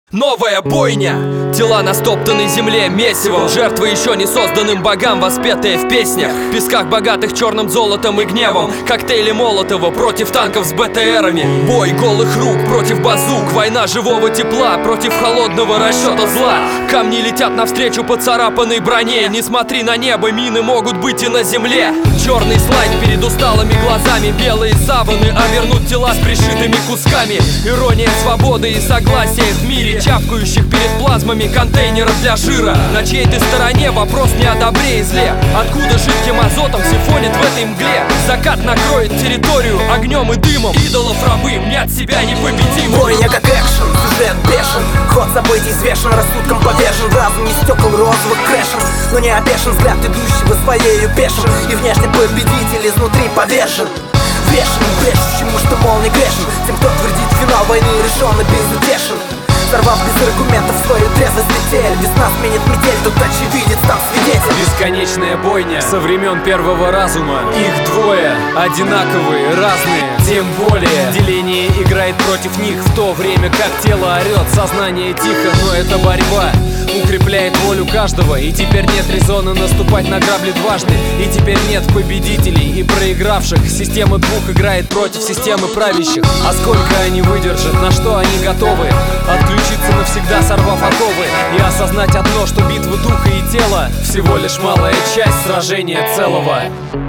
Новая бойня! Тела на стоптанной земле месивом. Жертвы еще не созданным богам, воспетые в песнях. В песках богатых черным золотом и гневом. Коктейли Молотова против танков с БТРами. Бой голых рук против базук. Война живого тепла против холодного расчета зла. Камни летят навстречу поцарапанной броне. Не смотри на небо, мины могут быть и на земле. Черный слайд перед усталыми глазами. Белые саваны, а вернуть тела с пришитыми кусками. Ирония свободы и согласия в мире, чавкающих перед плазмами контейнеров для жира. На чьей ты стороне? Вопрос не о добре и зле. Откуда жидким азотом сифонит в этой мгле? Закат накроет территорию огнем и дымом. Идолов рабы мнят себя непобедимым. Бойня как экшен, сюжет бешен. Ход событий взвешен, рассудком повешен. Разум не стекол розовых крэшен, но не опешен взгляд идущего своею пешим. И внешне победитель изнутри повешен. Вешен, брешущему, что мол не грешен. Тем, кто твердит финал войны решен и безутешен. Сорвав без аргументов свою трезвость метель. Весна сменит метель, тут очевидец, там свидетель. Бесконечная бойня со времен первого разума. Их двое, одинаковые, разные. Тем более деление играет против них, в то время как тело орет. Сознание тихо, но это борьба укрепляет волю каждого. И теперь нет резона наступать на грабли дважды. И теперь нет победителей и проигравших. Система двух играет против системы правящих. А сколько они выдержат, на что они готовы? Отключиться навсегда, сорвав оковы. И осознать одно, что битва духа и тела всего лишь малая часть сражения целого.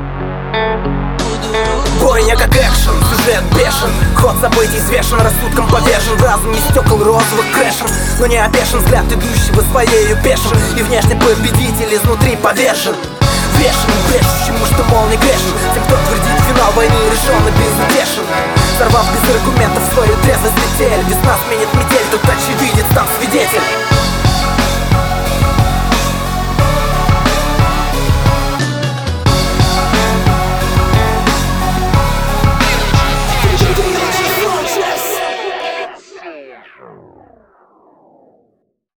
Бойня как экшен, сюжет бешен. Ход событий взвешен, рассудком повешен. Разум не стекол розовых крэшен, но не опешен взгляд идущего своею пешим. И внешне победитель изнутри повешен. Вешен, брешущему, что мол не грешен. Тем, кто твердит финал войны решен и безутешен. Сорвав без аргументов свою трезвость метель. Весна сменит метель, тут очевидец, там свидетель. Yes.